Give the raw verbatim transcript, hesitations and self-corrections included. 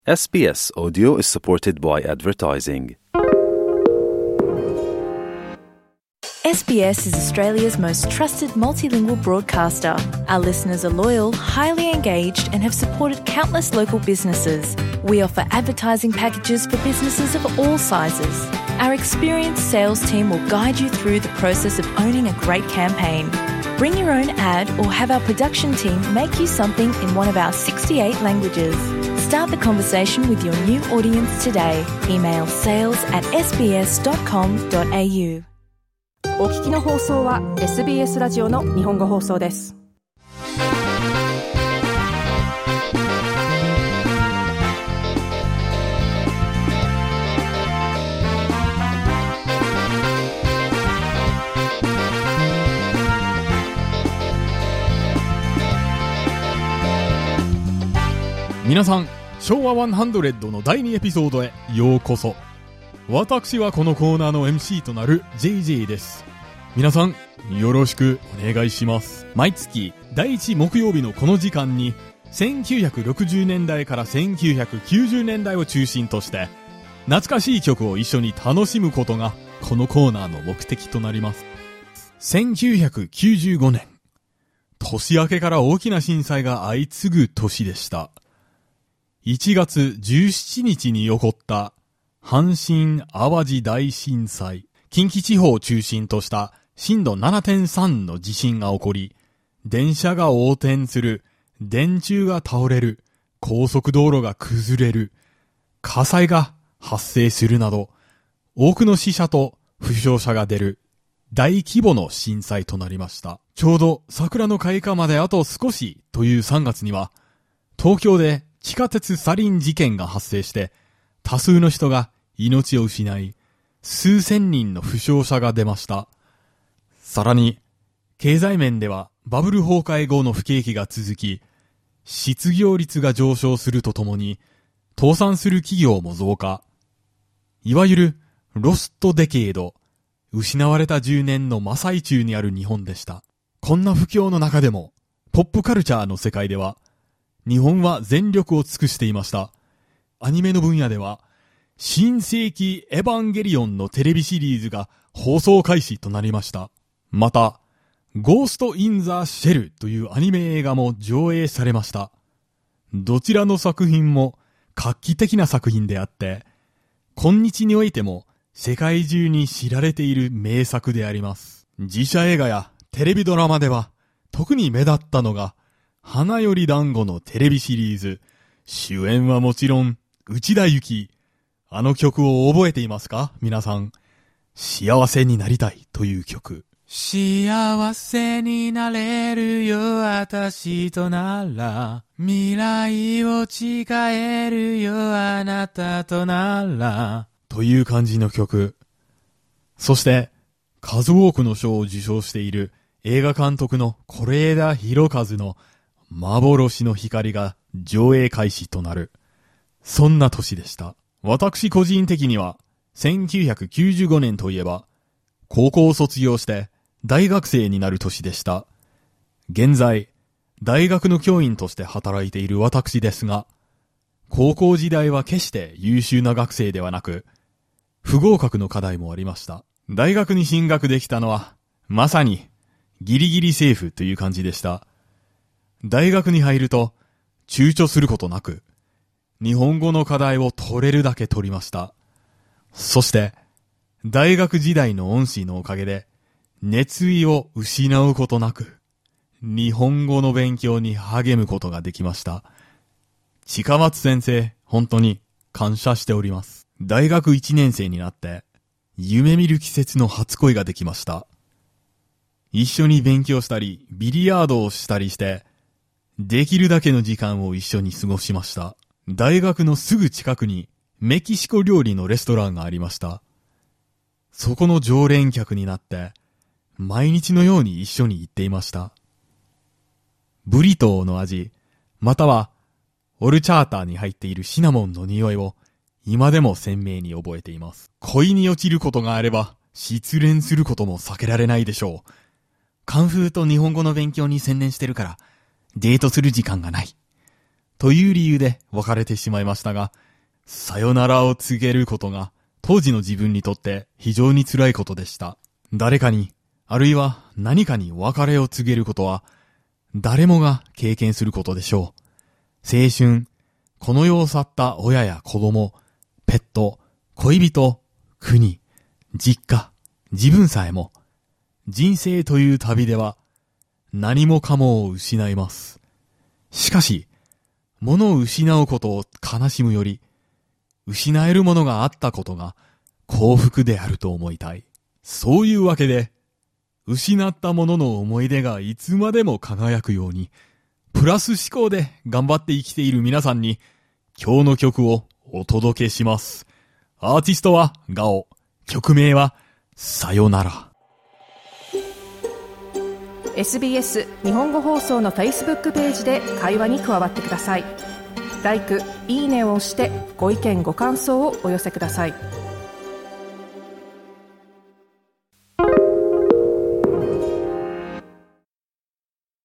エスビーエス Audio is supported by advertising. S B S is Australia's most trusted multilingual broadcaster. Our listeners are loyal, highly engaged, and have supported countless local businesses. We offer advertising packages for businesses of all sizes. Our experienced sales team will guide you through the process of owning a great campaign. Bring your own ad or have our production team make you something in one of our sixty-eight languages. Start the conversation with your new audience today. Email sales at s b s dot com dot a u。 お聞きの放送は エスビーエス ラジオの日本語放送です。 皆さん、昭和ひゃくのだいにエピソードへようこそ。私はこのコーナーの エムシー となる ジェイジェイ です。皆さんよろしくお願いします。毎月だいいち木曜日のこの時間にせんきゅうひゃくろくじゅうねんだいからせんきゅうひゃくきゅうじゅうねんだいを中心として懐かしい曲を一緒に楽しむことがこのコーナーの目的となります。せんきゅうひゃくきゅうじゅうごねん、年明けから大きな震災が相次ぐ年でした。いちがつじゅうしちにちに起こった阪神淡路大震災。近畿地方を中心とした震度 ななてんさん の地震が起こり、電車が横転する、電柱が倒れる、高速道路が崩れる、火災が発生するなど、多くの死者と負傷者が出る大規模の震災となりました。ちょうど桜の開花まであと少しというさんがつには、東京で地下鉄サリン事件が発生して、多数の人が命を失い、数千人の負傷者が出ました。さらに、経済面ではバブル崩壊後の不景気が続き、失業率が上昇するとともに、倒産する企業も増加。いわゆるロストデケード、失われたじゅうねんの真最中にある日本でした。こんな不況の中でも、ポップカルチャーの世界では、日本は全力を尽くしていました。アニメの分野では、新世紀エヴァンゲリオンのテレビシリーズが放送開始となりました。また、ゴースト・イン・ザ・シェルというアニメ映画も上映されました。どちらの作品も画期的な作品であって、今日においても世界中に知られている名作であります。実写映画やテレビドラマでは特に目立ったのが、花より団子のテレビシリーズ。主演はもちろん内田有紀。あの曲を覚えていますか皆さん。幸せになりたいという曲。幸せになれるよ私となら、未来を誓えるよあなたとなら、という感じの曲。そして数多くの賞を受賞している映画監督の是枝裕和の幻の光が上映開始となる。そんな年でした。私個人的には、せんきゅうひゃくきゅうじゅうごねんといえば、高校を卒業して大学生になる年でした。現在、大学の教員として働いている私ですが、高校時代は決して優秀な学生ではなく、不合格の課題もありました。大学に進学できたのは、まさにギリギリセーフという感じでした。大学に入ると、躊躇することなく、日本語の課題を取れるだけ取りました。そして、大学時代の恩師のおかげで、熱意を失うことなく、日本語の勉強に励むことができました。近松先生、本当に感謝しております。大学いちねん生になって、夢見る季節の初恋ができました。一緒に勉強したり、ビリヤードをしたりして、できるだけの時間を一緒に過ごしました。大学のすぐ近くにメキシコ料理のレストランがありました。そこの常連客になって、毎日のように一緒に行っていました。ブリトーの味、またはオルチャーターに入っているシナモンの匂いを今でも鮮明に覚えています。恋に落ちることがあれば失恋することも避けられないでしょう。カンフーと日本語の勉強に専念してるからデートする時間がない。 という理由で別れてしまいましたが、さよならを告げることが当時の自分にとって非常に辛いことでした。誰かに、あるいは何かに別れを告げることは誰もが経験することでしょう。青春、この世を去った親や子供、ペット、恋人、国、実家、自分さえも、人生という旅では何もかもを失います。しかし、物を失うことを悲しむより、失えるものがあったことが幸福であると思いたい。そういうわけで、失ったものの思い出がいつまでも輝くように、プラス思考で頑張って生きている皆さんに、今日の曲をお届けします。アーティストはガオ、曲名はさよなら。 エスビーエス 日本語放送の Facebook ページで会話に加わってください。ライク、いいねを押してご意見ご感想をお寄せください。